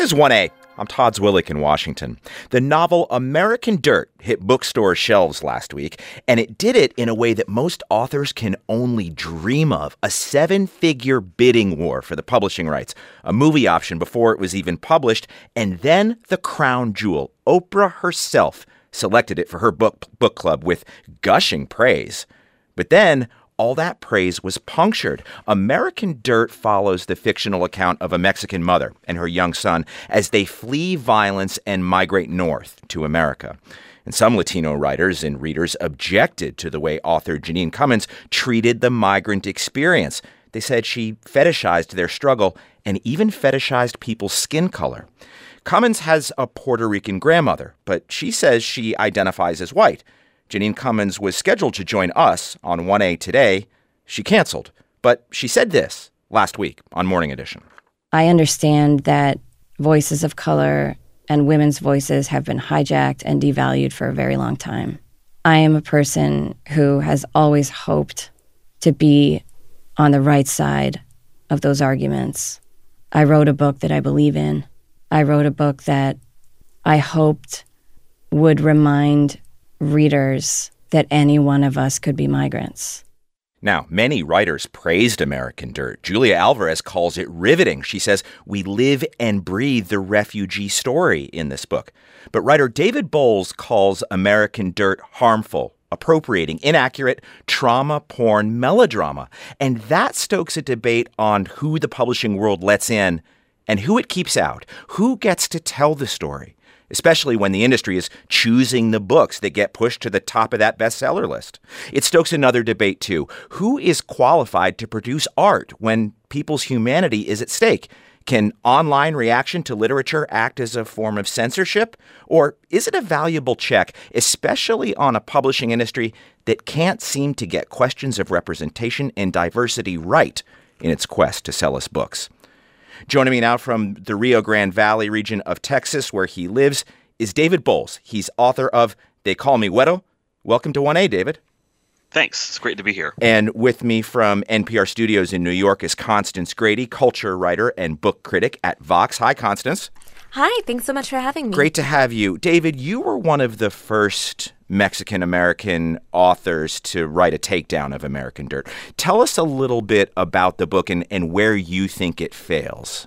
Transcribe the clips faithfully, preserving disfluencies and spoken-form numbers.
This is one A. I'm Todd Zwillich in Washington. The novel American Dirt hit bookstore shelves last week, and it did it in a way that most authors can only dream of. A seven-figure bidding war for the publishing rights, a movie option before it was even published, and then the crown jewel. Oprah herself selected it for her book book club with gushing praise. But then all that praise was punctured. American Dirt follows the fictional account of a Mexican mother and her young son as they flee violence and migrate north to America. And some Latino writers and readers objected to the way author Jeanine Cummins treated the migrant experience. They said she fetishized their struggle and even fetishized people's skin color. Cummins has a Puerto Rican grandmother, but she says she identifies as white. Jeanine Cummins was scheduled to join us on one A today. She canceled, but she said this last week on Morning Edition. I understand that voices of color and women's voices have been hijacked and devalued for a very long time. I am a person who has always hoped to be on the right side of those arguments. I wrote a book that I believe in. I wrote a book that I hoped would remind readers that any one of us could be migrants. Now, many writers praised American Dirt. Julia Alvarez calls it riveting. She says, we live and breathe the refugee story in this book. But writer David Bowles calls American Dirt harmful, appropriating, inaccurate, trauma porn melodrama. And that stokes a debate on who the publishing world lets in and who it keeps out. Who gets to tell the story? Especially when the industry is choosing the books that get pushed to the top of that bestseller list. It stokes another debate, too. Who is qualified to produce art when people's humanity is at stake? Can online reaction to literature act as a form of censorship? Or is it a valuable check, especially on a publishing industry that can't seem to get questions of representation and diversity right in its quest to sell us books? Joining me now from the Rio Grande Valley region of Texas, where he lives, is David Bowles. He's author of They Call Me Güero. Welcome to one A, David. Thanks. It's great to be here. And with me from N P R Studios in New York is Constance Grady, culture writer and book critic at Vox. Hi, Constance. Hi. Thanks so much for having me. Great to have you. David, you were one of the first Mexican-American authors to write a takedown of American Dirt. Tell us a little bit about the book and, and where you think it fails.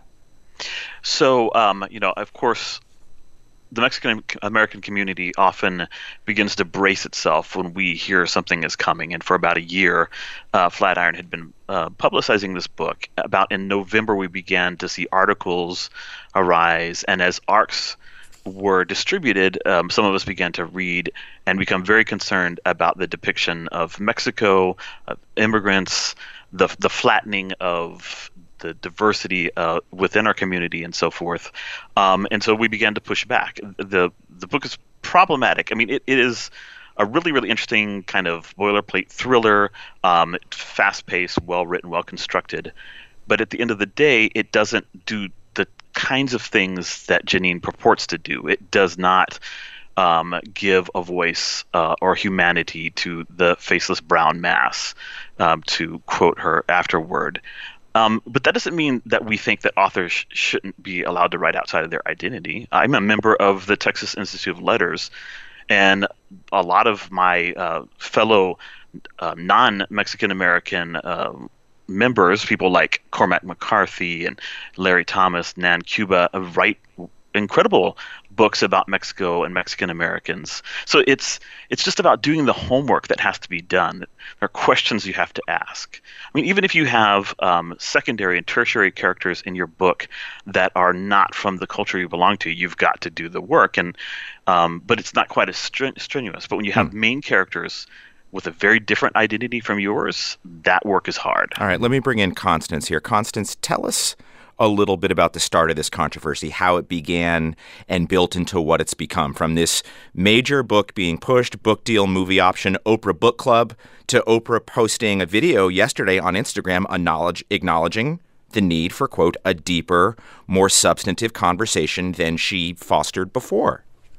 So, um, you know, of course, the Mexican-American community often begins to brace itself when we hear something is coming. And for about a year, uh, Flatiron had been uh, publicizing this book. About in November, we began to see articles arise. And as arcs were distributed, um, some of us began to read and become very concerned about the depiction of Mexico, of immigrants, the the flattening of the diversity uh, within our community and so forth. Um, and so we began to push back. The the book is problematic. I mean, it, it is a really, really interesting kind of boilerplate thriller, um, fast-paced, well-written, well-constructed. But at the end of the day, it doesn't do the kinds of things that Jeanine purports to do. It does not um, give a voice uh, or humanity to the faceless brown mass, um, to quote her afterward. Um, but that doesn't mean that we think that authors sh- shouldn't be allowed to write outside of their identity. I'm a member of the Texas Institute of Letters, and a lot of my uh, fellow uh, non-Mexican-American uh, members, people like Cormac McCarthy and Larry Thomas, Nan Cuba, uh, write incredible books about Mexico and Mexican Americans. So it's it's just about doing the homework that has to be done. There are questions you have to ask. I mean, even if you have um, secondary and tertiary characters in your book that are not from the culture you belong to, you've got to do the work. And um, but it's not quite as stren- strenuous. But when you have hmm. main characters with a very different identity from yours, that work is hard. All right, let me bring in Constance here. Constance, tell us a little bit about the start of this controversy, how it began and built into what it's become. From this major book being pushed, book deal, movie option, Oprah Book Club, to Oprah posting a video yesterday on Instagram acknowledge, acknowledging the need for, quote, a deeper, more substantive conversation than she fostered before.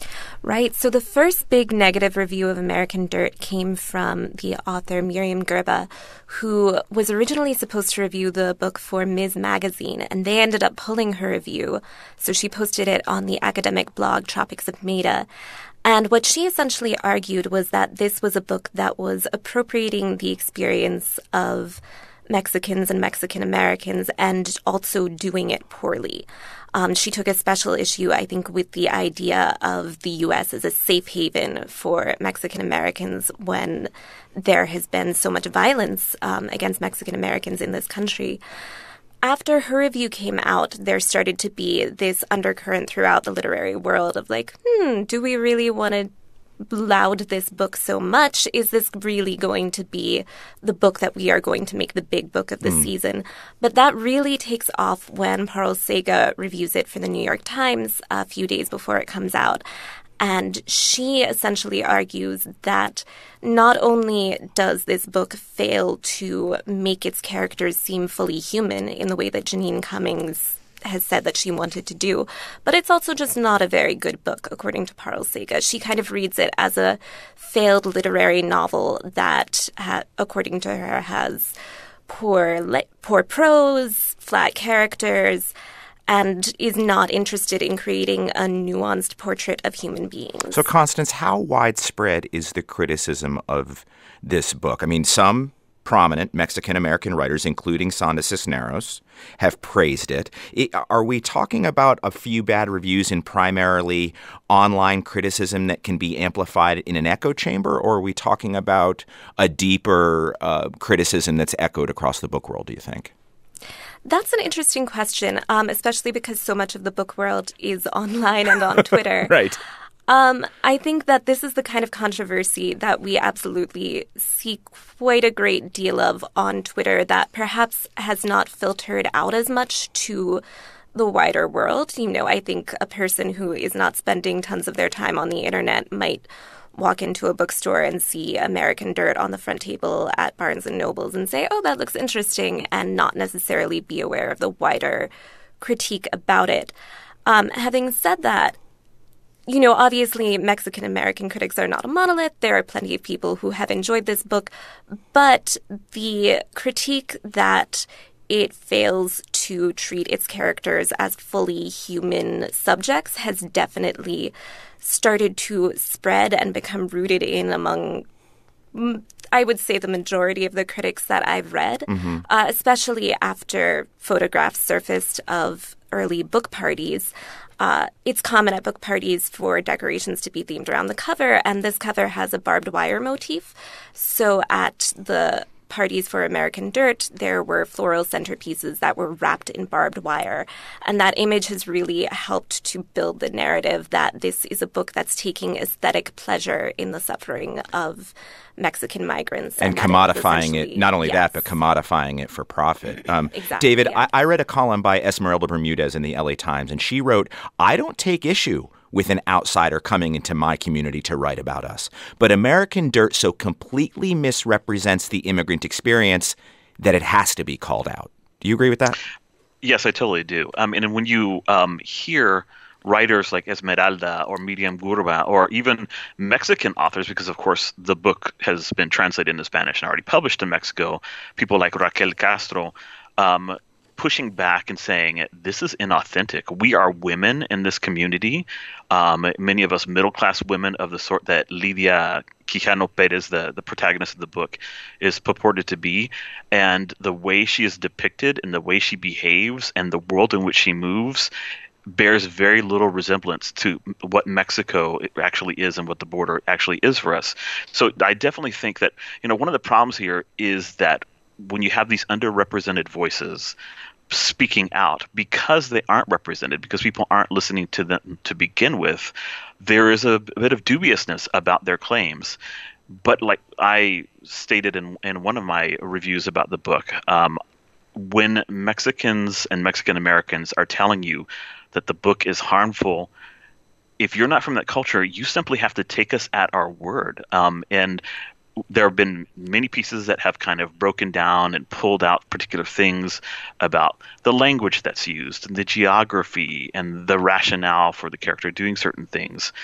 Right. So the first big negative review of American Dirt came from the author Miriam Gerba, who was originally supposed to review the book for Ms. Magazine, and they ended up pulling her review. So she posted it on the academic blog Tropics of Maida. And what she essentially argued was that this was a book that was appropriating the experience of Mexicans and Mexican Americans and also doing it poorly. Um, she took a special issue, I think, with the idea of the U S as a safe haven for Mexican Americans when there has been so much violence um, against Mexican Americans in this country. After her review came out, there started to be this undercurrent throughout the literary world of like, hmm, do we really want to laud this book so much? Is this really going to be the book that we are going to make the big book of the mm. season? But that really takes off when Parul Sega reviews it for the New York Times a few days before it comes out. And she essentially argues that not only does this book fail to make its characters seem fully human in the way that Janine Cummings has said that she wanted to do, but it's also just not a very good book, according to Parul Sega. She kind of reads it as a failed literary novel that, ha- according to her, has poor, li- poor prose, flat characters, and is not interested in creating a nuanced portrait of human beings. So, Constance, how widespread is the criticism of this book? I mean, some prominent Mexican-American writers, including Sandra Cisneros, have praised it. it. Are we talking about a few bad reviews in primarily online criticism that can be amplified in an echo chamber, or are we talking about a deeper uh, criticism that's echoed across the book world, do you think? That's an interesting question, um, especially because so much of the book world is online and on Twitter. Right. Um, I think that this is the kind of controversy that we absolutely see quite a great deal of on Twitter that perhaps has not filtered out as much to the wider world. You know, I think a person who is not spending tons of their time on the internet might walk into a bookstore and see American Dirt on the front table at Barnes and Nobles and say, oh, that looks interesting, and not necessarily be aware of the wider critique about it. Um, having said that, you know, obviously Mexican-American critics are not a monolith. There are plenty of people who have enjoyed this book, but the critique that it fails to treat its characters as fully human subjects has definitely started to spread and become rooted in among, I would say, the majority of the critics that I've read, mm-hmm. uh, especially after photographs surfaced of early book parties. Uh, it's common at book parties for decorations to be themed around the cover, and this cover has a barbed wire motif. So at the parties for American Dirt, there were floral centerpieces that were wrapped in barbed wire. And that image has really helped to build the narrative that this is a book that's taking aesthetic pleasure in the suffering of Mexican migrants. And, and commodifying it, not only yes. that, but commodifying it for profit. Um, exactly, David, yeah. I, I read a column by Esmeralda Bermudez in the L A Times, and she wrote, I don't take issue with an outsider coming into my community to write about us, but American Dirt so completely misrepresents the immigrant experience that it has to be called out. Do you agree with that? Yes, I totally do. Um, and when you um, hear writers like Esmeralda or Miriam Gerba or even Mexican authors, because of course the book has been translated into Spanish and already published in Mexico, people like Raquel Castro, um, pushing back and saying this is inauthentic. We are women in this community. Um, many of us middle-class women of the sort that Lidia Quijano Perez, the, the protagonist of the book, is purported to be. And the way she is depicted and the way she behaves and the world in which she moves bears very little resemblance to what Mexico actually is and what the border actually is for us. So I definitely think that, you know, one of the problems here is that when you have these underrepresented voices speaking out, because they aren't represented, because people aren't listening to them to begin with, there is a bit of dubiousness about their claims. But like I stated in, in one of my reviews about the book, um, when Mexicans and Mexican Americans are telling you that the book is harmful, if you're not from that culture, you simply have to take us at our word. Um, and there have been many pieces that have kind of broken down and pulled out particular things about the language that's used and the geography and the rationale for the character doing certain things.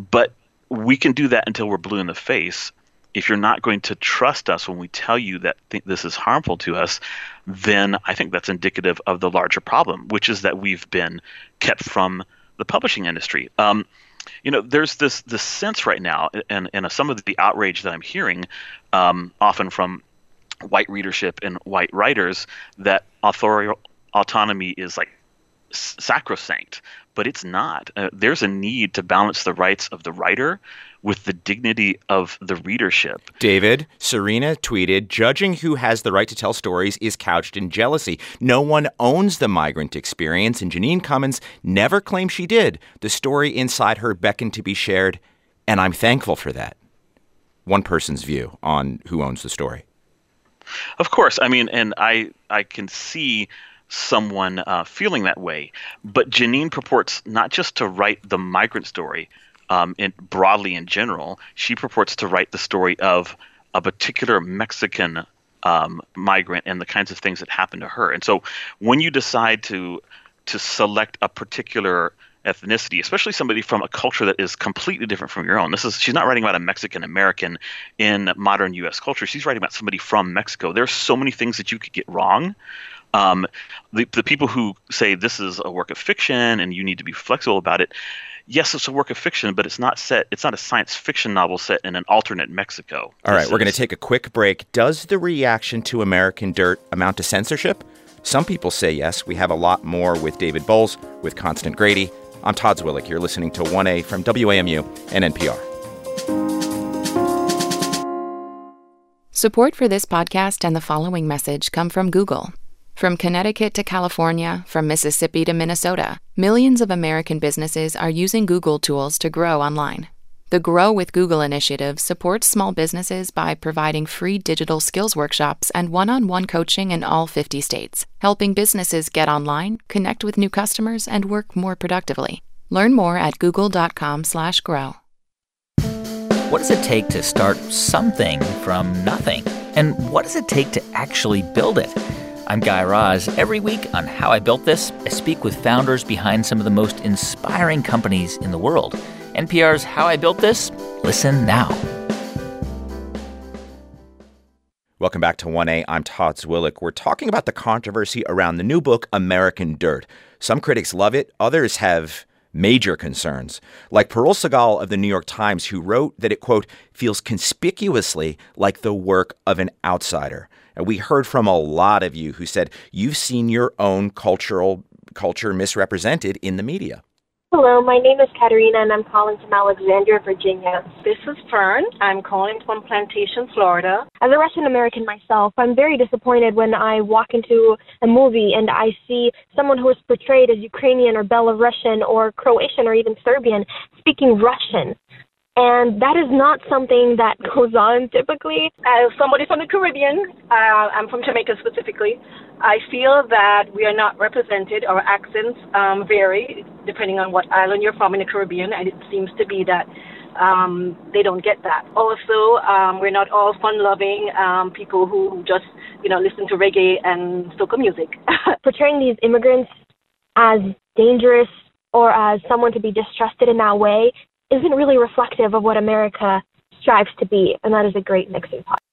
But we can do that until we're blue in the face. If you're not going to trust us when we tell you that th- this is harmful to us, then I think that's indicative of the larger problem, which is that we've been kept from the publishing industry. Um, you know, there's this this sense right now, and, and some of the outrage that I'm hearing, um, often from white readership and white writers, that authorial autonomy is like sacrosanct, but it's not. Uh, there's a need to balance the rights of the writer with the dignity of the readership. David, Serena tweeted, judging who has the right to tell stories is couched in jealousy. No one owns the migrant experience, and Jeanine Cummins never claimed she did. The story inside her beckoned to be shared, and I'm thankful for that. One person's view on who owns the story. Of course. I mean, and I, I can see someone uh, feeling that way. But Jeanine purports not just to write the migrant story um, in, broadly in general. She purports to write the story of a particular Mexican um, migrant and the kinds of things that happened to her. And so when you decide to to select a particular ethnicity, especially somebody from a culture that is completely different from your own. This is she's not writing about a Mexican American in modern U S culture. She's writing about somebody from Mexico. There are so many things that you could get wrong. Um, the, the people who say this is a work of fiction and you need to be flexible about it, yes, it's a work of fiction, but it's not set. It's not a science fiction novel set in an alternate Mexico. All right, This we're going to is- take a quick break. Does the reaction to American Dirt amount to censorship? Some people say yes. We have a lot more with David Bowles, with Constant Grady. I'm Todd Zwillich. You're listening to one A from W A M U and N P R. Support for this podcast and the following message come from Google. From Connecticut to California, from Mississippi to Minnesota, millions of American businesses are using Google tools to grow online. The Grow with Google initiative supports small businesses by providing free digital skills workshops and one-on-one coaching in all fifty states, helping businesses get online, connect with new customers, and work more productively. Learn more at google.com slash grow. What does it take to start something from nothing? And what does it take to actually build it? I'm Guy Raz. Every week on How I Built This, I speak with founders behind some of the most inspiring companies in the world. N P R's How I Built This. Listen now. Welcome back to one A. I'm Todd Zwillich. We're talking about the controversy around the new book, American Dirt. Some critics love it. Others have major concerns, like Parul Sehgal of the New York Times, who wrote that it, quote, feels conspicuously like the work of an outsider. And we heard from a lot of you who said you've seen your own cultural culture misrepresented in the media. Hello, my name is Katerina, and I'm calling from Alexandria, Virginia. This is Fern. I'm calling from Plantation, Florida. As a Russian American myself, I'm very disappointed when I walk into a movie and I see someone who is portrayed as Ukrainian or Belarusian or Croatian or even Serbian speaking Russian. And that is not something that goes on typically. As somebody from the Caribbean, uh, I'm from Jamaica specifically, I feel that we are not represented. Our accents um, vary depending on what island you're from in the Caribbean, and it seems to be that um, they don't get that. Also, um, we're not all fun-loving um, people who just, you know, listen to reggae and soca music. Portraying these immigrants as dangerous or as someone to be distrusted in that way isn't really reflective of what America strives to be, and that is a great mixing pot.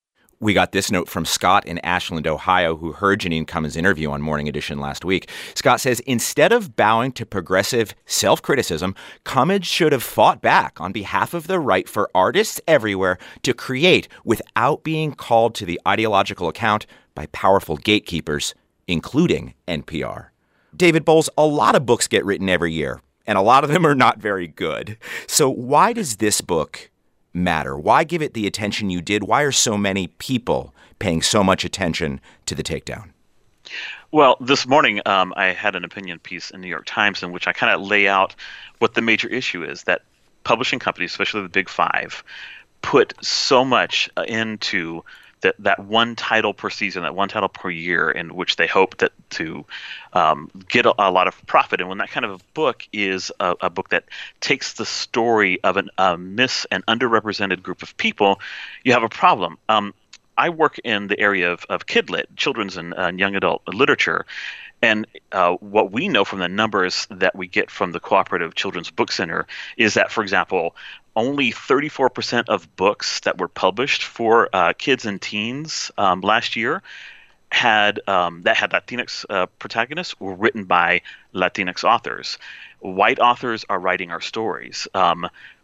We got this note from Scott in Ashland, Ohio, who heard Jeanine Cummins' interview on Morning Edition last week. Scott says, instead of bowing to progressive self-criticism, Cummins should have fought back on behalf of the right for artists everywhere to create without being called to the ideological account by powerful gatekeepers, including N P R. David Bowles, a lot of books get written every year, and a lot of them are not very good. So why does this book matter? Why give it the attention you did? Why are so many people paying so much attention to the takedown? Well, this morning um, I had an opinion piece in New York Times in which I kind of lay out what the major issue is, that publishing companies, especially the big five, put so much uh, into that that one title per season, that one title per year, in which they hope that to um, get a, a lot of profit. And when that kind of a book is a, a book that takes the story of an, a mis and underrepresented group of people, you have a problem. Um, I work in the area of, of kidlit, children's and uh, young adult literature. And uh, what we know from the numbers that we get from the Cooperative Children's Book Center is that, for example, only thirty-four percent of books that were published for uh, kids and teens um, last year had um, that had Latinx uh, protagonists were written by Latinx authors. White authors are writing our stories. Um,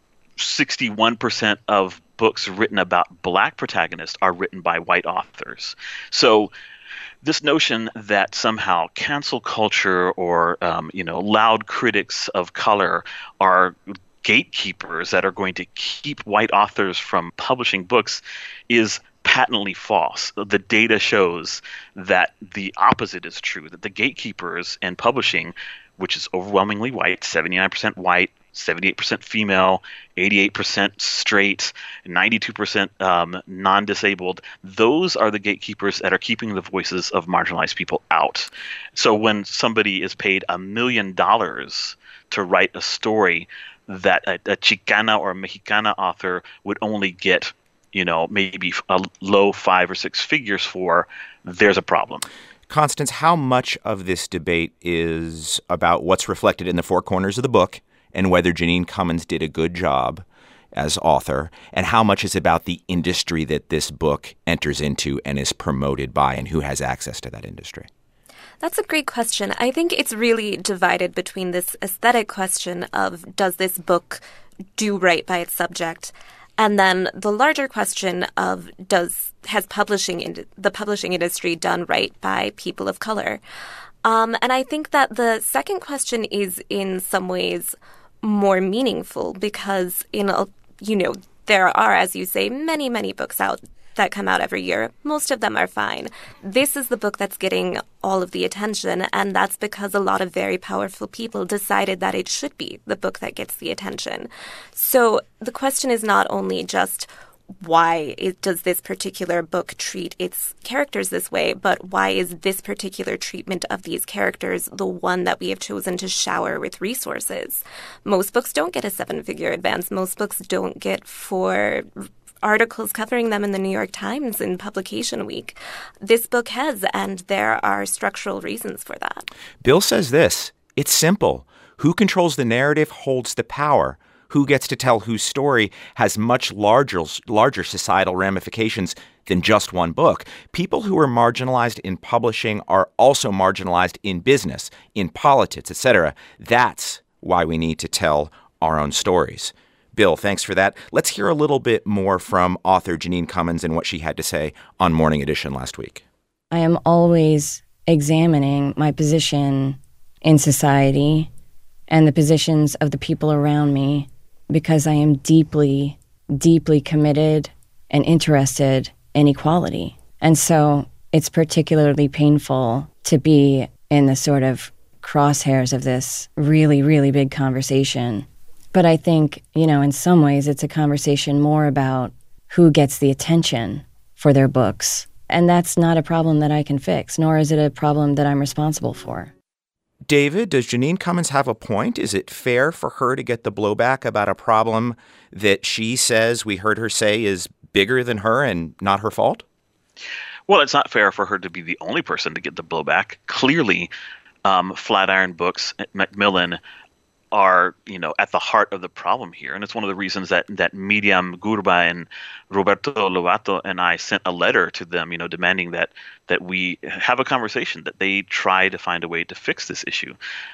sixty-one percent of books written about black protagonists are written by white authors. So this notion that somehow cancel culture or um, you know loud critics of color are gatekeepers that are going to keep white authors from publishing books is patently false. The data shows that the opposite is true, that the gatekeepers in publishing, which is overwhelmingly white, seventy-nine percent white, seventy-eight percent female, eighty-eight percent straight, ninety-two percent um, non-disabled, those are the gatekeepers that are keeping the voices of marginalized people out. So when somebody is paid a million dollars to write a story that a, a Chicana or a Mexicana author would only get, you know, maybe a low five or six figures for, there's a problem. Constance, how much of this debate is about what's reflected in the four corners of the book and whether Jeanine Cummins did a good job as author, and how much is about the industry that this book enters into and is promoted by, and who has access to that industry? That's a great question. I think it's really divided between this aesthetic question of, does this book do right by its subject? And then the larger question of, does has publishing in, the publishing industry done right by people of color? Um, and I think that the second question is in some ways more meaningful because, in a, you know, there are, as you say, many, many books out that come out every year. Most of them are fine. This is the book that's getting all of the attention, and that's because a lot of very powerful people decided that it should be the book that gets the attention. So the question is not only just why it, does this particular book treat its characters this way, but why is this particular treatment of these characters the one that we have chosen to shower with resources? Most books don't get a seven-figure advance. Most books don't get four articles covering them in the New York Times in publication week. This book has, and there are structural reasons for that. Bill says this, it's simple. Who controls the narrative holds the power. Who gets to tell whose story has much larger, larger societal ramifications than just one book. People who are marginalized in publishing are also marginalized in business, in politics, et cetera. That's why we need to tell our own stories. Bill, thanks for that. Let's hear a little bit more from author Jeanine Cummins and what she had to say on Morning Edition last week. I am always examining my position in society and the positions of the people around me because I am deeply, deeply committed and interested in equality. And so it's particularly painful to be in the sort of crosshairs of this really, really big conversation. But I think, you know, in some ways it's a conversation more about who gets the attention for their books. And that's not a problem that I can fix, nor is it a problem that I'm responsible for. David, does Jeanine Cummins have a point? Is it fair for her to get the blowback about a problem that she says, we heard her say, is bigger than her and not her fault? Well, it's not fair for her to be the only person to get the blowback. Clearly, um, Flatiron Books, Macmillan, are, you know, at the heart of the problem here. And it's one of the reasons that, that Miriam Gurba and Roberto Lobato and I sent a letter to them, you know, demanding that that we have a conversation, that they try to find a way to fix this issue.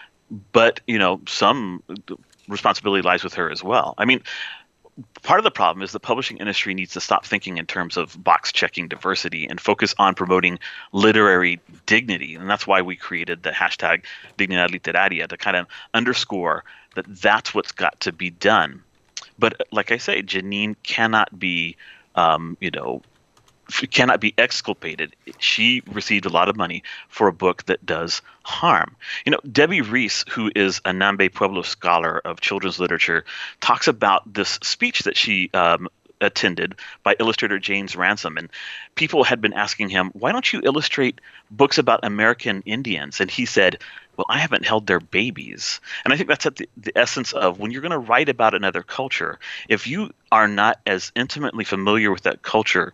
But, you know, some responsibility lies with her as well. I mean, part of the problem is the publishing industry needs to stop thinking in terms of box-checking diversity and focus on promoting literary dignity. And that's why we created the hashtag Dignidad Literaria, to kind of underscore that that's what's got to be done. But like I say, Jeanine cannot be, um, you know, cannot be exculpated. She received a lot of money for a book that does harm. You know, Debbie Reese, who is a Nambe Pueblo scholar of children's literature, talks about this speech that she um, attended by illustrator James Ransom. And people had been asking him, why don't you illustrate books about American Indians? And he said, well, I haven't held their babies. And I think that's at the, the essence of when you're going to write about another culture, if you are not as intimately familiar with that culture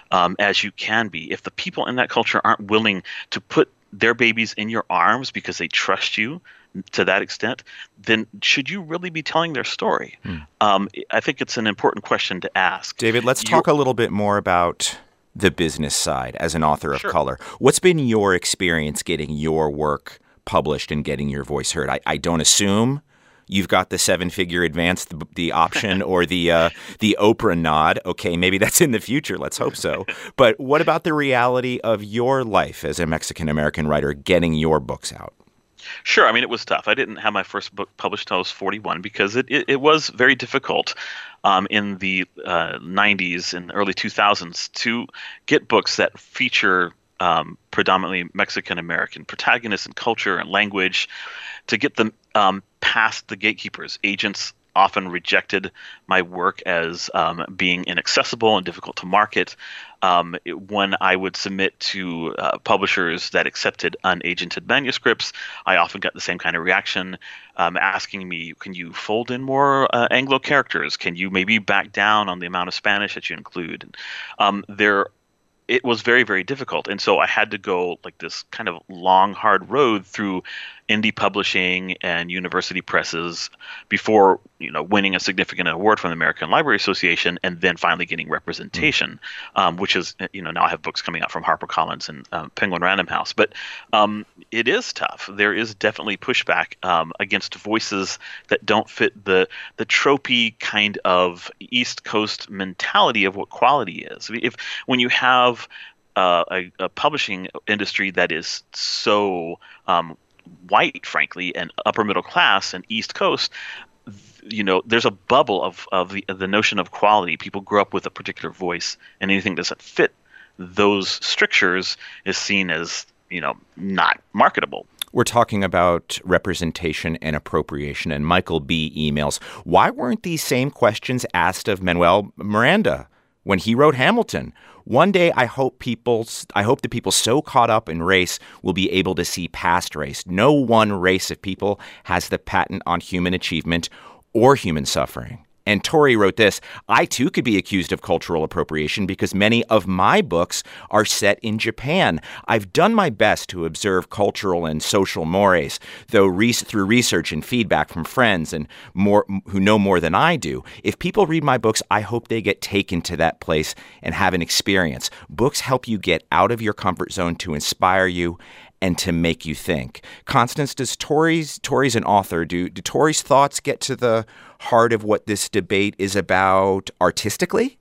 um, as you can be. If the people in that culture aren't willing to put their babies in your arms because they trust you to that extent, then should you really be telling their story? Hmm. Um, I think it's an important question to ask. David, let's You're, talk a little bit more about the business side as an author of sure. color. What's been your experience getting your work published and getting your voice heard? I, I don't assume you've got the seven-figure advance, the, the option, or the uh, the Oprah nod. Okay, maybe that's in the future. Let's hope so. But what about the reality of your life as a Mexican-American writer getting your books out? Sure. I mean, it was tough. I didn't have my first book published until I was forty-one because it, it, it was very difficult um, in the uh, nineties and early two thousands to get books that feature um, predominantly Mexican-American protagonists and culture and language, to get them um, past the gatekeepers. Agents often rejected my work as um, being inaccessible and difficult to market. Um, it, when I would submit to uh, publishers that accepted unagented manuscripts, I often got the same kind of reaction, um, asking me, can you fold in more uh, Anglo characters? Can you maybe back down on the amount of Spanish that you include? Um, there It was very, very difficult. And so I had to go like this kind of long, hard road through indie publishing and university presses before, you know, winning a significant award from the American Library Association and then finally getting representation, mm. um, which is, you know, now I have books coming out from HarperCollins and um, Penguin Random House. But um, it is tough. There is definitely pushback um, against voices that don't fit the the tropey kind of East Coast mentality of what quality is. If when you have uh, a, a publishing industry that is so um, white, frankly, and upper middle class and East Coast, you know, there's a bubble of, of the, of the notion of quality. People grow up with a particular voice, and anything that doesn't fit those strictures is seen as, you know, not marketable. We're talking about representation and appropriation, and Michael B. emails, why weren't these same questions asked of Manuel Miranda when he wrote Hamilton? One day, I hope people, I hope the people so caught up in race will be able to see past race. No one race of people has the patent on human achievement or human suffering. And Tori wrote this, I too could be accused of cultural appropriation because many of my books are set in Japan. I've done my best to observe cultural and social mores, though re- through research and feedback from friends and more who know more than I do. If people read my books, I hope they get taken to that place and have an experience. Books help you get out of your comfort zone to inspire you and to make you think. Constance, does Tori's, Tori's an author, do, do Tori's thoughts get to the heart of what this debate is about artistically?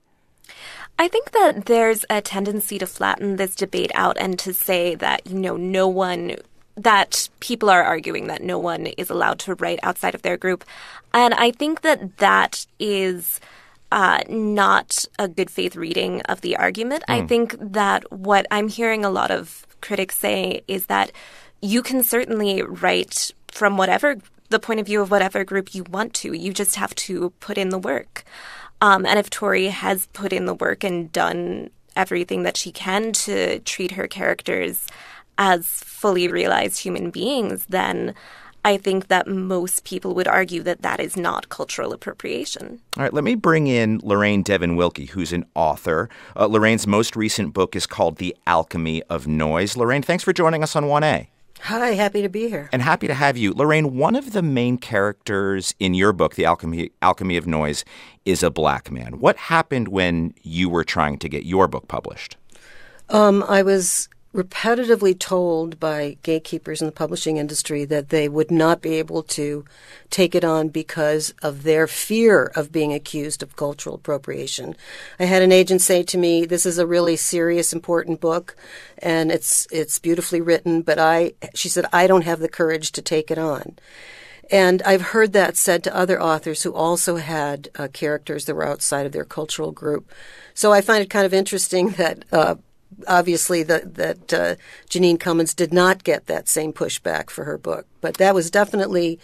I think that there's a tendency to flatten this debate out and to say that, you know, no one, that people are arguing that no one is allowed to write outside of their group. And I think that that is uh, not a good faith reading of the argument. Mm. I think that what I'm hearing a lot of critics say is that you can certainly write from whatever the point of view of whatever group you want to. You just have to put in the work. Um, and if Tori has put in the work and done everything that she can to treat her characters as fully realized human beings, then I think that most people would argue that that is not cultural appropriation. All right, let me bring in Lorraine Devon Wilkie, who's an author. Uh, Lorraine's most recent book is called The Alchemy of Noise. Lorraine, thanks for joining us on one A. Hi, happy to be here. And happy to have you. Lorraine, one of the main characters in your book, The Alchemy, Alchemy of Noise, is a black man. What happened when you were trying to get your book published? Um, I was repetitively told by gatekeepers in the publishing industry that they would not be able to take it on because of their fear of being accused of cultural appropriation. I had an agent say to me, this is a really serious, important book, and it's it's beautifully written, but I, she said, I don't have the courage to take it on. And I've heard that said to other authors who also had uh, characters that were outside of their cultural group. So I find it kind of interesting that uh, obviously that, that uh, Jeanine Cummins did not get that same pushback for her book. But that was definitely,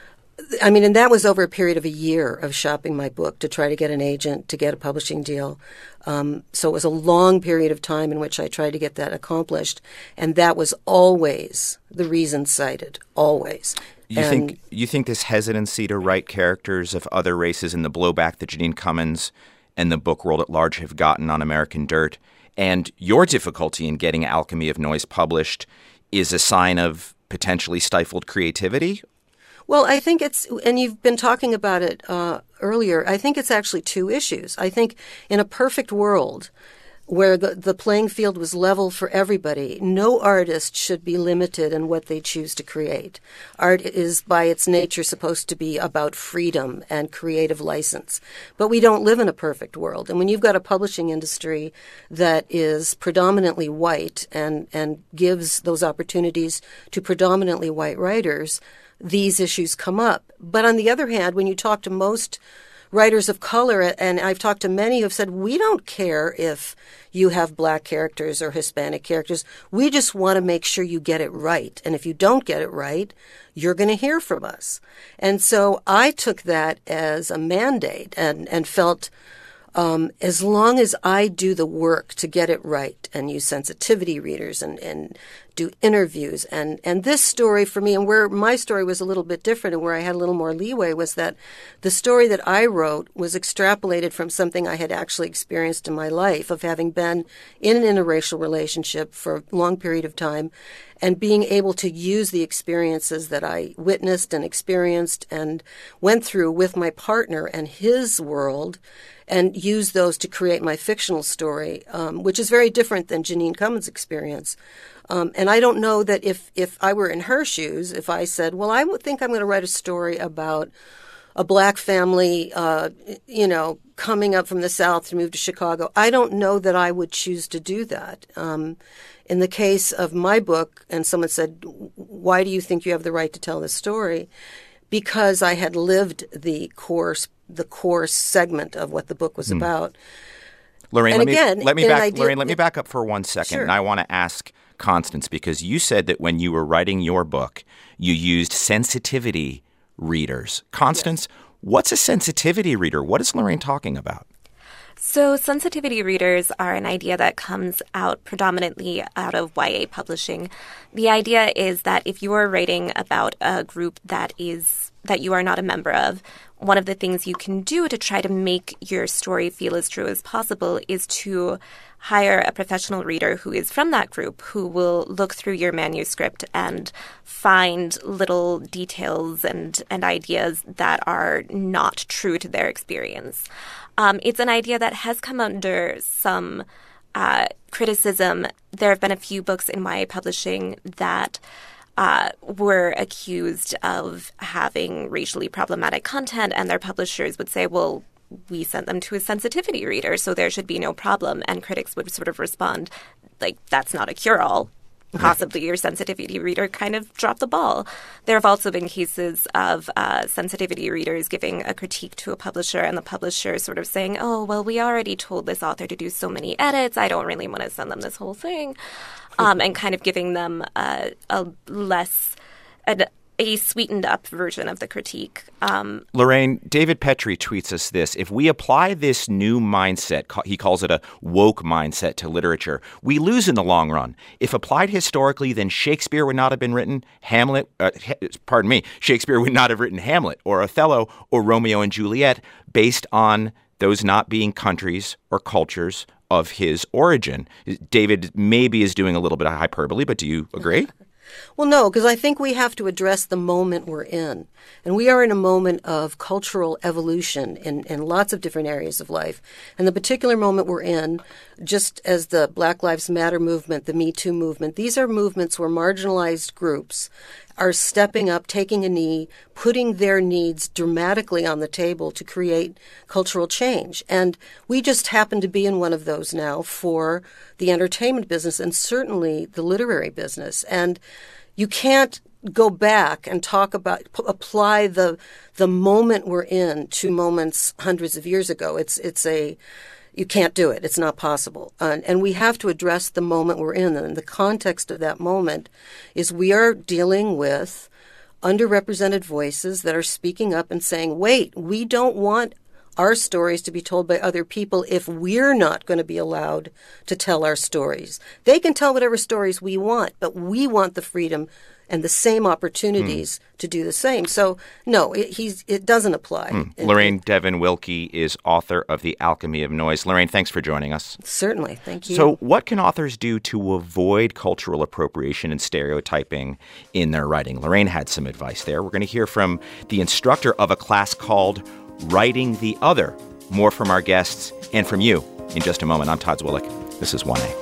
I mean, and that was over a period of a year of shopping my book to try to get an agent, to get a publishing deal. Um, so it was a long period of time in which I tried to get that accomplished. And that was always the reason cited, always. You and, think you think this hesitancy to write characters of other races and the blowback that Jeanine Cummins and the book world at large have gotten on American Dirt And your difficulty in getting Alchemy of Noise published is a sign of potentially stifled creativity? Well, I think it's, and you've been talking about it uh, earlier, I think it's actually two issues. I think in a perfect world where the, the playing field was level for everybody, no artist should be limited in what they choose to create. Art is by its nature supposed to be about freedom and creative license. But we don't live in a perfect world. And when you've got a publishing industry that is predominantly white and, and gives those opportunities to predominantly white writers, these issues come up. But on the other hand, when you talk to most writers of color, and I've talked to many who have said, we don't care if you have black characters or Hispanic characters. We just want to make sure you get it right. And if you don't get it right, you're going to hear from us. And so I took that as a mandate and, and felt um, as long as I do the work to get it right and use sensitivity readers and, and do interviews. And, and this story for me, and where my story was a little bit different and where I had a little more leeway, was that the story that I wrote was extrapolated from something I had actually experienced in my life of having been in an interracial relationship for a long period of time and being able to use the experiences that I witnessed and experienced and went through with my partner and his world and use those to create my fictional story, um, which is very different than Janine Cummins' experience. Um, and I don't know that if, if I were in her shoes, if I said, well, I would think I'm going to write a story about a black family, uh, you know, coming up from the South to move to Chicago, I don't know that I would choose to do that. Um, in the case of my book, and someone said, why do you think you have the right to tell this story? Because I had lived the course, the core segment of what the book was mm. about. Lorraine, and let again, me let me back. idea, Lorraine, let me back up for one second, sure. and I want to ask Constance, because you said that when you were writing your book, you used sensitivity readers. Constance, yes. What's a sensitivity reader? What is Lorraine talking about? So sensitivity readers are an idea that comes out predominantly out of Y A publishing. The idea is that if you are writing about a group that is that you are not a member of, one of the things you can do to try to make your story feel as true as possible is to hire a professional reader who is from that group, who will look through your manuscript and find little details and, and ideas that are not true to their experience. Um, it's an idea that has come under some uh, criticism. There have been a few books in Y A publishing that uh, were accused of having racially problematic content, and their publishers would say, well, we sent them to a sensitivity reader, so there should be no problem. And critics would sort of respond, like, that's not a cure-all. Possibly your sensitivity reader kind of dropped the ball. There have also been cases of uh, sensitivity readers giving a critique to a publisher and the publisher sort of saying, oh, well, we already told this author to do so many edits. I don't really want to send them this whole thing. Um, and kind of giving them a, a less... A, a sweetened up version of the critique. Um, Lorraine, David Petrie tweets us this. If we apply this new mindset, he calls it a woke mindset, to literature, we lose in the long run. If applied historically, then Shakespeare would not have been written, Hamlet, uh, pardon me, Shakespeare would not have written Hamlet or Othello or Romeo and Juliet based on those not being countries or cultures of his origin. David maybe is doing a little bit of hyperbole, but do you agree? Well, no, because I think we have to address the moment we're in. And we are in a moment of cultural evolution in, in lots of different areas of life. And the particular moment we're in, just as the Black Lives Matter movement, the Me Too movement, these are movements where marginalized groups are stepping up, taking a knee, putting their needs dramatically on the table to create cultural change. And we just happen to be in one of those now for the entertainment business and certainly the literary business. And you can't go back and talk about, p- apply the the moment we're in to moments hundreds of years ago. It's it's a You can't do it. It's not possible. Uh, and we have to address the moment we're in. And the context of that moment is we are dealing with underrepresented voices that are speaking up and saying, wait, we don't want our stories to be told by other people if we're not going to be allowed to tell our stories. They can tell whatever stories we want, but we want the freedom and the same opportunities mm. to do the same. So, no, it, he's, it doesn't apply. Mm. Lorraine Devon Wilkie is author of The Alchemy of Noise. Lorraine, thanks for joining us. Certainly. Thank you. So what can authors do to avoid cultural appropriation and stereotyping in their writing? Lorraine had some advice there. We're going to hear from the instructor of a class called Writing the Other. More from our guests and from you in just a moment. I'm Todd Zwillich. This is one A.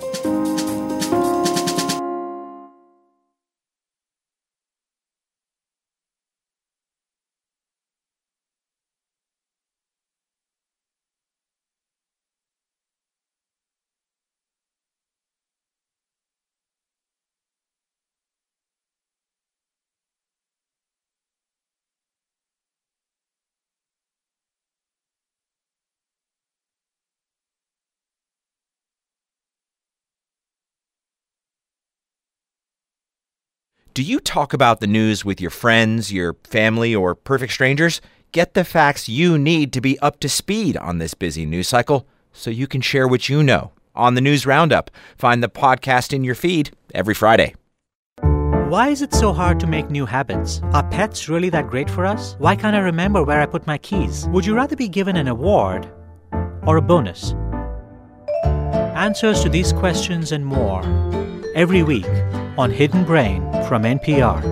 Do you talk about the news with your friends, your family, or perfect strangers? Get the facts you need to be up to speed on this busy news cycle so you can share what you know on the News Roundup. Find the podcast in your feed every Friday. Why is it so hard to make new habits? Are pets really that great for us? Why can't I remember where I put my keys? Would you rather be given an award or a bonus? Answers to these questions and more every week on Hidden Brain from N P R.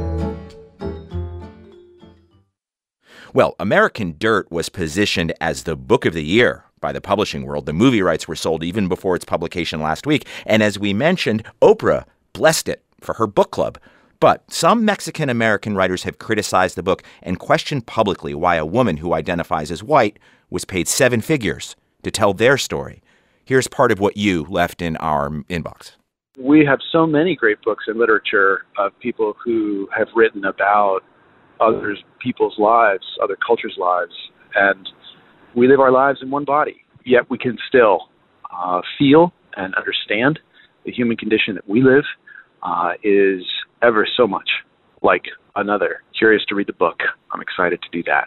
Well, American Dirt was positioned as the book of the year by the publishing world. The movie rights were sold even before its publication last week. And as we mentioned, Oprah blessed it for her book club. But some Mexican-American writers have criticized the book and questioned publicly why a woman who identifies as white was paid seven figures to tell their story. Here's part of what you left in our inbox. We have so many great books in literature of people who have written about other people's lives, other cultures' lives, and we live our lives in one body, yet we can still uh, feel and understand the human condition that we live uh, is ever so much like another. Curious to read the book. I'm excited to do that.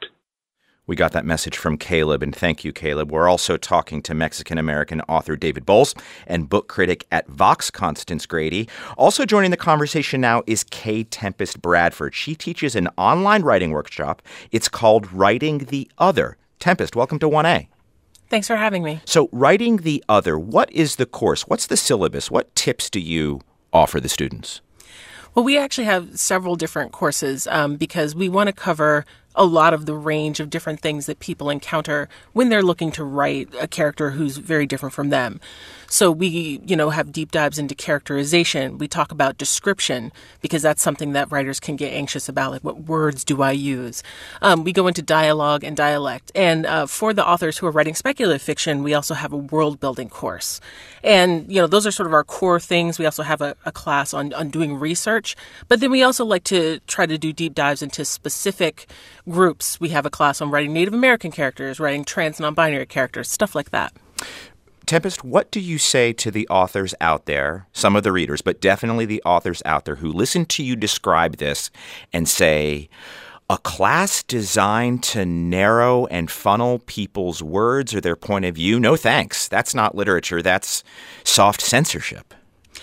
We got that message from Caleb, and thank you, Caleb. We're also talking to Mexican-American author David Bowles and book critic at Vox, Constance Grady. Also joining the conversation now is Kay Tempest Bradford. She teaches an online writing workshop. It's called Writing the Other. Tempest, welcome to one A. Thanks for having me. So, Writing the Other, what is the course? What's the syllabus? What tips do you offer the students? Well, we actually have several different courses um, because we want to cover a lot of the range of different things that people encounter when they're looking to write a character who's very different from them. So we, you know, have deep dives into characterization. We talk about description because that's something that writers can get anxious about, like what words do I use? Um, we go into dialogue and dialect. And uh, for the authors who are writing speculative fiction, we also have a world building course. And, you know, those are sort of our core things. We also have a, a class on, on doing research. But then we also like to try to do deep dives into specific groups. We have a class on writing Native American characters, writing trans non-binary characters, stuff like that. Tempest, what do you say to the authors out there, some of the readers, but definitely the authors out there who listen to you describe this and say, a class designed to narrow and funnel people's words or their point of view? No thanks. That's not literature. That's soft censorship.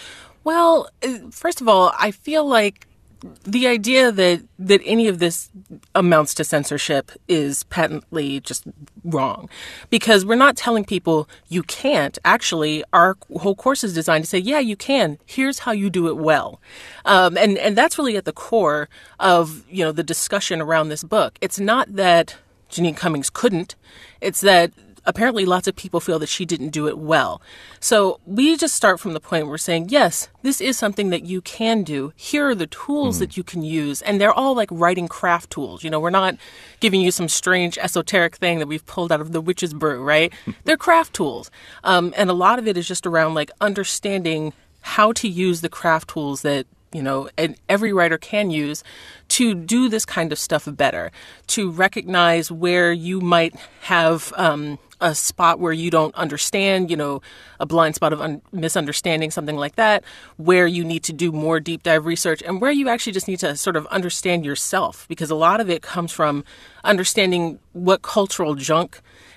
Well, first of all, I feel like the idea that, that any of this amounts to censorship is patently just wrong, because we're not telling people you can't. Actually, our whole course is designed to say, yeah, you can. Here's how you do it well. Um, and, and that's really at the core of, you know, the discussion around this book. It's not that Janine Cummings couldn't. It's that apparently lots of people feel that she didn't do it well. So we just start from the point where we're saying, yes, this is something that you can do. Here are the tools mm. that you can use. And they're all like writing craft tools. You know, we're not giving you some strange esoteric thing that we've pulled out of the witch's brew, right? They're craft tools. Um, and a lot of it is just around like understanding how to use the craft tools that, you know, and every writer can use to do this kind of stuff better, to recognize where you might have um, a spot where you don't understand, you know, a blind spot of un- misunderstanding, something like that, where you need to do more deep dive research and where you actually just need to sort of understand yourself, because a lot of it comes from understanding what cultural junk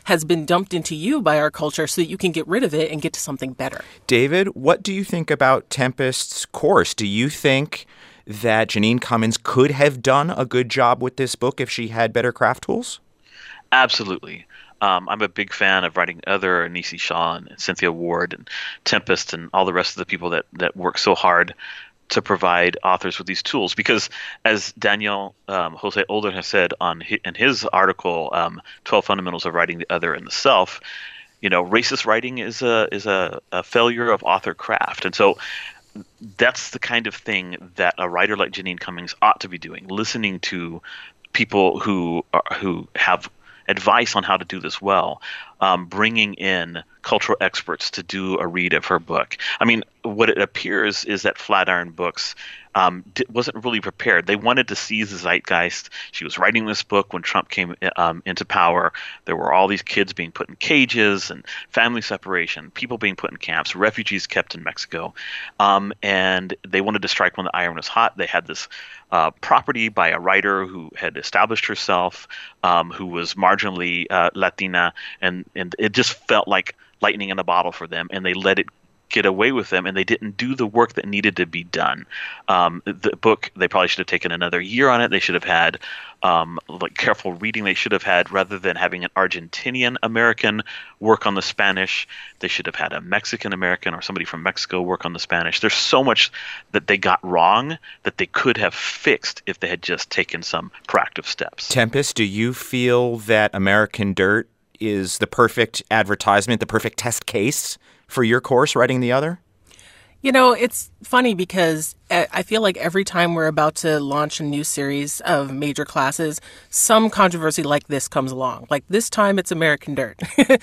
has been dumped into you by our culture so that you can get rid of it and get to something better. David, what do you think about Tempest's course? Do you think that Jeanine Cummins could have done a good job with this book if she had better craft tools? Absolutely. Um, I'm a big fan of writing other Nisi Shaw and Cynthia Ward and Tempest and all the rest of the people that, that work so hard to provide authors with these tools. Because as Daniel um, Jose Older has said on his, in his article, um, twelve Fundamentals of Writing the Other and the Self, you know, racist writing is a is a, a failure of author craft. And so that's the kind of thing that a writer like Jeanine Cummins ought to be doing, listening to people who are, who have advice on how to do this well, um, bringing in cultural experts to do a read of her book. I mean, what it appears is that Flatiron Books um, d- wasn't really prepared. They wanted to seize the zeitgeist. She was writing this book when Trump came um, into power. There were all these kids being put in cages and family separation, people being put in camps, refugees kept in Mexico. Um, and they wanted to strike when the iron was hot. They had this Uh, property by a writer who had established herself, um, who was marginally uh, Latina, and, and it just felt like lightning in a bottle for them, and they let it get away with them, and they didn't do the work that needed to be done. Um, the book, they probably should have taken another year on it. They should have had um, like careful reading. They should have had, rather than having an Argentinian American work on the Spanish, they should have had a Mexican American or somebody from Mexico work on the Spanish. There's so much that they got wrong that they could have fixed if they had just taken some proactive steps. Tempest, do you feel that American Dirt is the perfect advertisement, the perfect test case for your course, Writing the Other? You know, it's funny because I feel like every time we're about to launch a new series of major classes, some controversy like this comes along. Like this time it's American Dirt.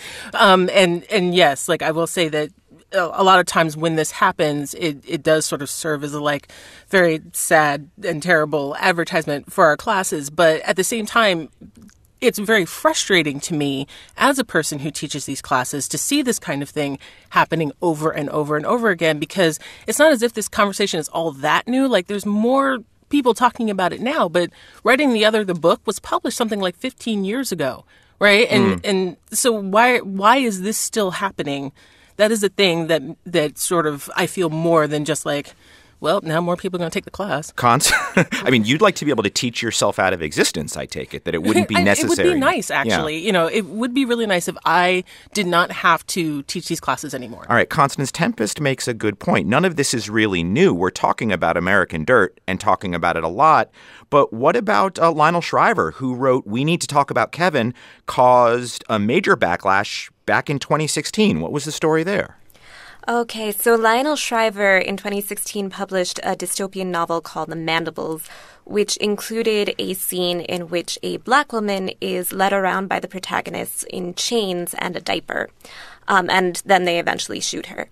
um, and, and yes, like I will say that a lot of times when this happens, it, it does sort of serve as a like very sad and terrible advertisement for our classes. But at the same time, it's very frustrating to me as a person who teaches these classes to see this kind of thing happening over and over and over again, because it's not as if this conversation is all that new. Like there's more people talking about it now, but Writing the Other, the book, was published something like fifteen years ago, right? And mm. and so why why is this still happening? That is a thing that that sort of I feel more than just like, well, now more people are going to take the class. Cons- I mean, you'd like to be able to teach yourself out of existence, I take it, that it wouldn't be necessary. It would be nice, actually. Yeah. You know, it would be really nice if I did not have to teach these classes anymore. All right, Constance, Tempest makes a good point. None of this is really new. We're talking about American Dirt and talking about it a lot. But what about uh, Lionel Shriver, who wrote We Need to Talk About Kevin, caused a major backlash back in twenty sixteen. What was the story there? Okay, so Lionel Shriver in twenty sixteen published a dystopian novel called The Mandibles, which included a scene in which a black woman is led around by the protagonists in chains and a diaper, um, and then they eventually shoot her.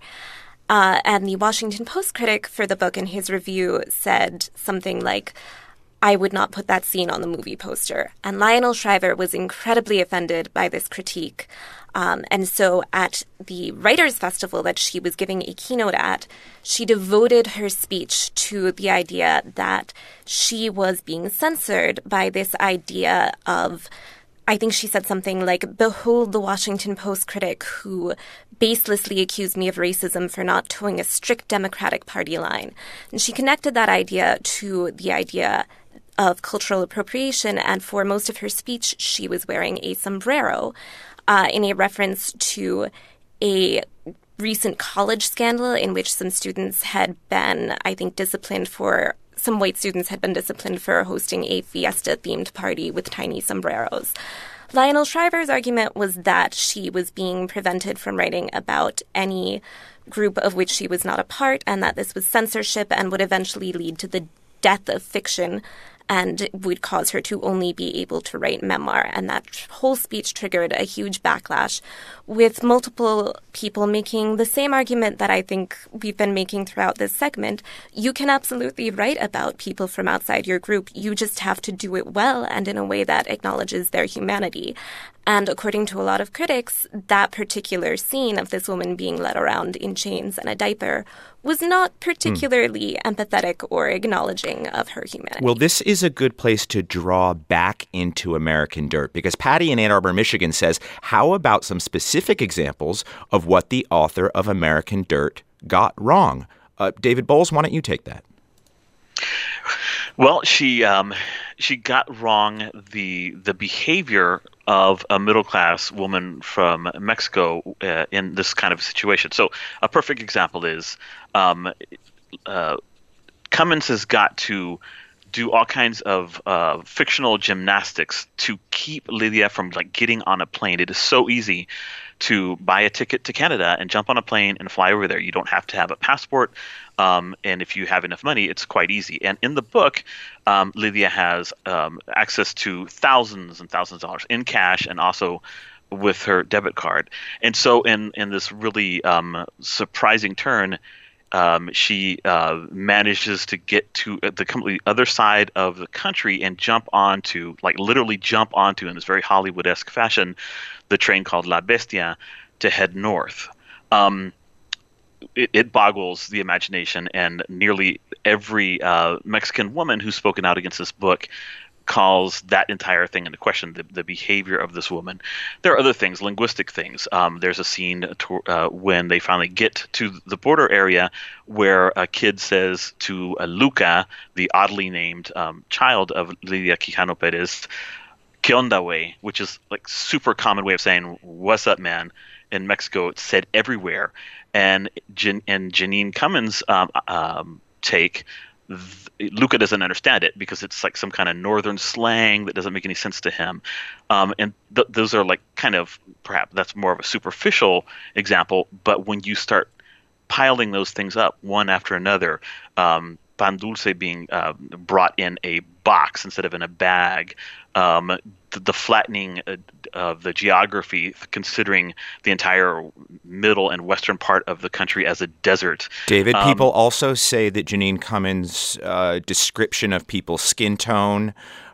Uh, and the Washington Post critic for the book in his review said something like, I would not put that scene on the movie poster. And Lionel Shriver was incredibly offended by this critique. Um, and so at the Writers' Festival that she was giving a keynote at, she devoted her speech to the idea that she was being censored by this idea of, I think she said something like, behold the Washington Post critic who baselessly accused me of racism for not towing a strict Democratic Party line. And she connected that idea to the idea of cultural appropriation, and for most of her speech, she was wearing a sombrero uh, in a reference to a recent college scandal in which some students had been, I think, disciplined for, some white students had been disciplined for hosting a fiesta-themed party with tiny sombreros. Lionel Shriver's argument was that she was being prevented from writing about any group of which she was not a part, and that this was censorship and would eventually lead to the death of fiction and would cause her to only be able to write memoir. And that whole speech triggered a huge backlash, with multiple people making the same argument that I think we've been making throughout this segment. You can absolutely write about people from outside your group. You just have to do it well and in a way that acknowledges their humanity. And according to a lot of critics, that particular scene of this woman being led around in chains and a diaper was not particularly mm. empathetic or acknowledging of her humanity. Well, this is a good place to draw back into American Dirt, because Patty in Ann Arbor, Michigan says, how about some specific examples of what the author of American Dirt got wrong? Uh, David Bowles, why don't you take that? Well, she um, she got wrong the the behavior of a middle class woman from Mexico uh, in this kind of situation. So a perfect example is um, uh, Cummins has got to do all kinds of uh, fictional gymnastics to keep Lydia from like getting on a plane. It is so easy to buy a ticket to Canada and jump on a plane and fly over there. You don't have to have a passport. Um, and if you have enough money, it's quite easy. And in the book, um, Lydia has um, access to thousands and thousands of dollars in cash and also with her debit card. And so in, in this really um, surprising turn, um, she uh, manages to get to the completely other side of the country and jump onto, like literally jump onto in this very Hollywood-esque fashion, the train called La Bestia to head north. Um, It, it boggles the imagination, and nearly every uh, Mexican woman who's spoken out against this book calls that entire thing into question, the, the behavior of this woman. There are other things, linguistic things. Um, there's a scene to, uh, when they finally get to the border area where a kid says to uh, Luca, the oddly named um, child of Lydia Quijano Perez, "¿Qué onda, wey?" which is like super common way of saying, "What's up, man?" In Mexico, it's said everywhere. And Jan- and Janine Cummins' um, um, take, th- Luca doesn't understand it because it's like some kind of northern slang that doesn't make any sense to him. Um, and th- those are like kind of, perhaps that's more of a superficial example. But when you start piling those things up one after another, um, pan dulce being uh, brought in a box instead of in a bag, um, the, the flattening uh, of the geography, considering the entire middle and western part of the country as a desert. David, um, people also say that Janine Cummins' uh, description of people's skin tone,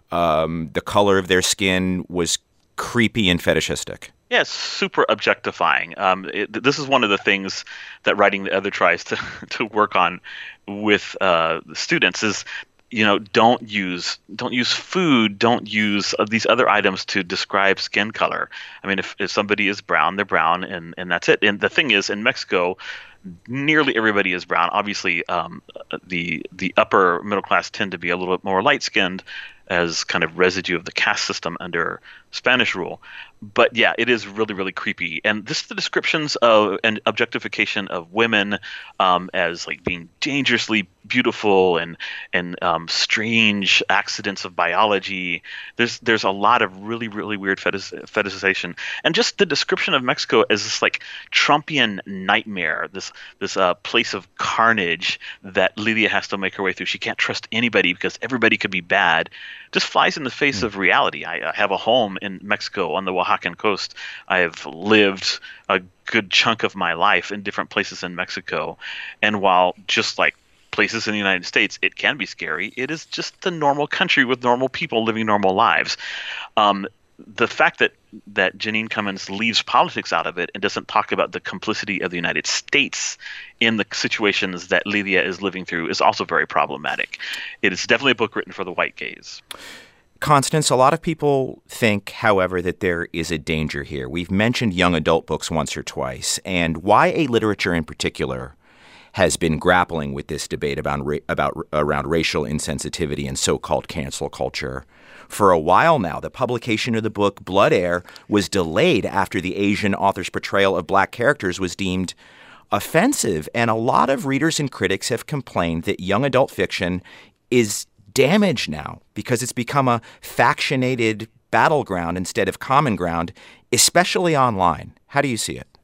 um, the color of their skin, was creepy and fetishistic. Yeah, it's super objectifying. Um, it, this is one of the things that Writing the Other tries to, to work on with uh, the students is, you know, don't use don't use food, don't use uh, these other items to describe skin color. I mean, if, if somebody is brown, they're brown, and, and that's it. And the thing is, in Mexico, nearly everybody is brown. Obviously, um, the the upper middle class tend to be a little bit more light-skinned as kind of residue of the caste system under Spanish rule. But yeah, it is really, really creepy. And this is the descriptions of an objectification of women um, as like being dangerously beautiful and and um, strange accidents of biology. There's there's a lot of really, really weird fetish, fetishization. And just the description of Mexico as this like Trumpian nightmare, this this uh, place of carnage that Lydia has to make her way through. She can't trust anybody because everybody could be bad. Just flies in the face mm. of reality. I, I have a home in Mexico on the Oaxacan coast. I have lived a good chunk of my life in different places in Mexico. And while just like places in the United States, it can be scary, it is just a normal country with normal people living normal lives. Um, the fact that, that Janine Cummins leaves politics out of it and doesn't talk about the complicity of the United States in the situations that Lydia is living through is also very problematic. It is definitely a book written for the white gaze. Constance, a lot of people think, however, that there is a danger here. We've mentioned young adult books once or twice, and Y A literature in particular has been grappling with this debate about, about around racial insensitivity and so-called cancel culture. For a while now, the publication of the book Blood Heir was delayed after the Asian author's portrayal of black characters was deemed offensive. And a lot of readers and critics have complained that young adult fiction is damaged now because it's become a factionated battleground instead of common ground, especially online. How do you see it?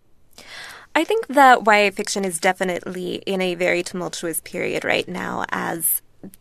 I think that Y A fiction is definitely in a very tumultuous period right now as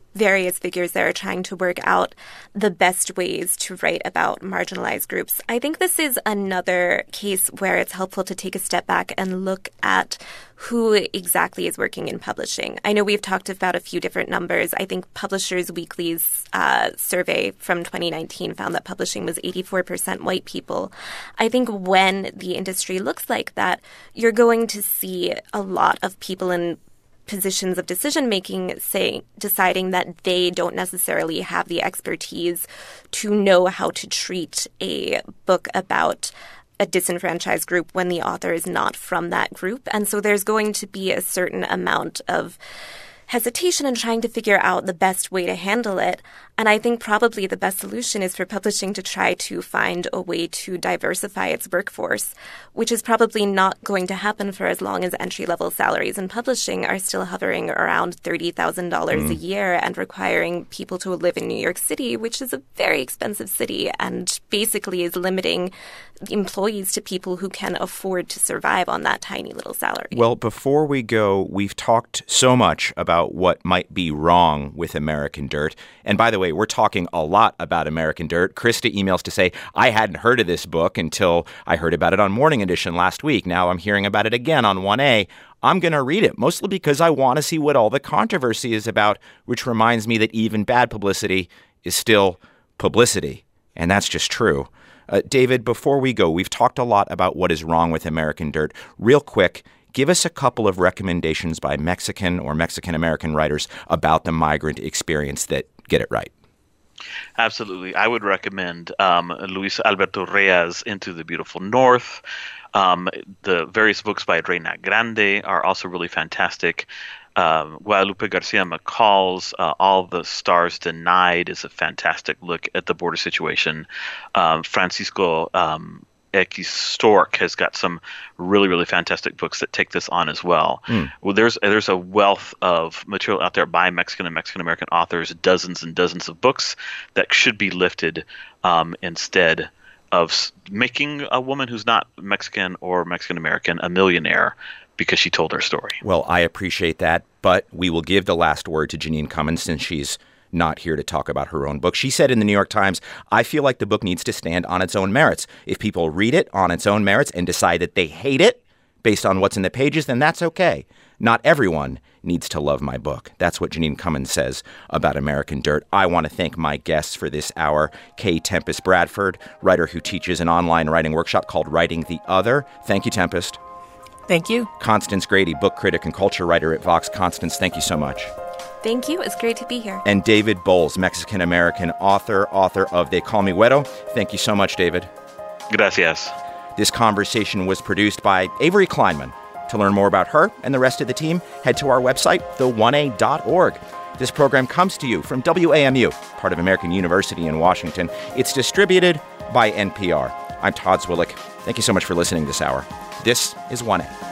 various figures that are trying to work out the best ways to write about marginalized groups. I think this is another case where it's helpful to take a step back and look at who exactly is working in publishing. I know we've talked about a few different numbers. I think Publishers Weekly's uh, survey from twenty nineteen found that publishing was eighty-four percent white people. I think when the industry looks like that, you're going to see a lot of people in positions of decision-making say, deciding that they don't necessarily have the expertise to know how to treat a book about a disenfranchised group when the author is not from that group. And so there's going to be a certain amount of hesitation in trying to figure out the best way to handle it. And I think probably the best solution is for publishing to try to find a way to diversify its workforce, which is probably not going to happen for as long as entry-level salaries in publishing are still hovering around thirty thousand dollars mm. a year and requiring people to live in New York City, which is a very expensive city and basically is limiting employees to people who can afford to survive on that tiny little salary. Well, before we go, we've talked so much about what might be wrong with American Dirt. And by the way, we're talking a lot about American Dirt. Krista emails to say, I hadn't heard of this book until I heard about it on Morning Edition last week. Now I'm hearing about it again on one A. I'm going to read it, mostly because I want to see what all the controversy is about, which reminds me that even bad publicity is still publicity. And that's just true. Uh, David, before we go, we've talked a lot about what is wrong with American Dirt. Real quick, give us a couple of recommendations by Mexican or Mexican-American writers about the migrant experience that get it right. Absolutely. I would recommend um, Luis Alberto Reyes' Into the Beautiful North. Um, the various books by Reina Grande are also really fantastic. Um, Guadalupe Garcia McCall's uh, All the Stars Denied is a fantastic look at the border situation. Um, Francisco um, X. Stork has got some really, really fantastic books that take this on as well. Mm. Well, there's there's a wealth of material out there by Mexican and Mexican-American authors, dozens and dozens of books that should be lifted um, instead of making a woman who's not Mexican or Mexican-American a millionaire because she told her story. Well, I appreciate that, but we will give the last word to Jeanine Cummins since she's not here to talk about her own book. She said in the New York Times, I feel like the book needs to stand on its own merits. If people read it on its own merits and decide that they hate it based on what's in the pages, then that's okay. Not everyone needs to love my book. That's what Jeanine Cummins says about American Dirt. I want to thank my guests for this hour. Kay Tempest Bradford, writer who teaches an online writing workshop called Writing the Other. Thank you, Tempest. Thank you. Constance Grady, book critic and culture writer at Vox. Constance, thank you so much. Thank you. It's great to be here. And David Bowles, Mexican-American author, author of They Call Me Güero. Thank you so much, David. Gracias. This conversation was produced by Avery Kleinman. To learn more about her and the rest of the team, head to our website, the one a dot org. This program comes to you from W A M U, part of American University in Washington. It's distributed by N P R. I'm Todd Zwillich. Thank you so much for listening this hour. This is one A.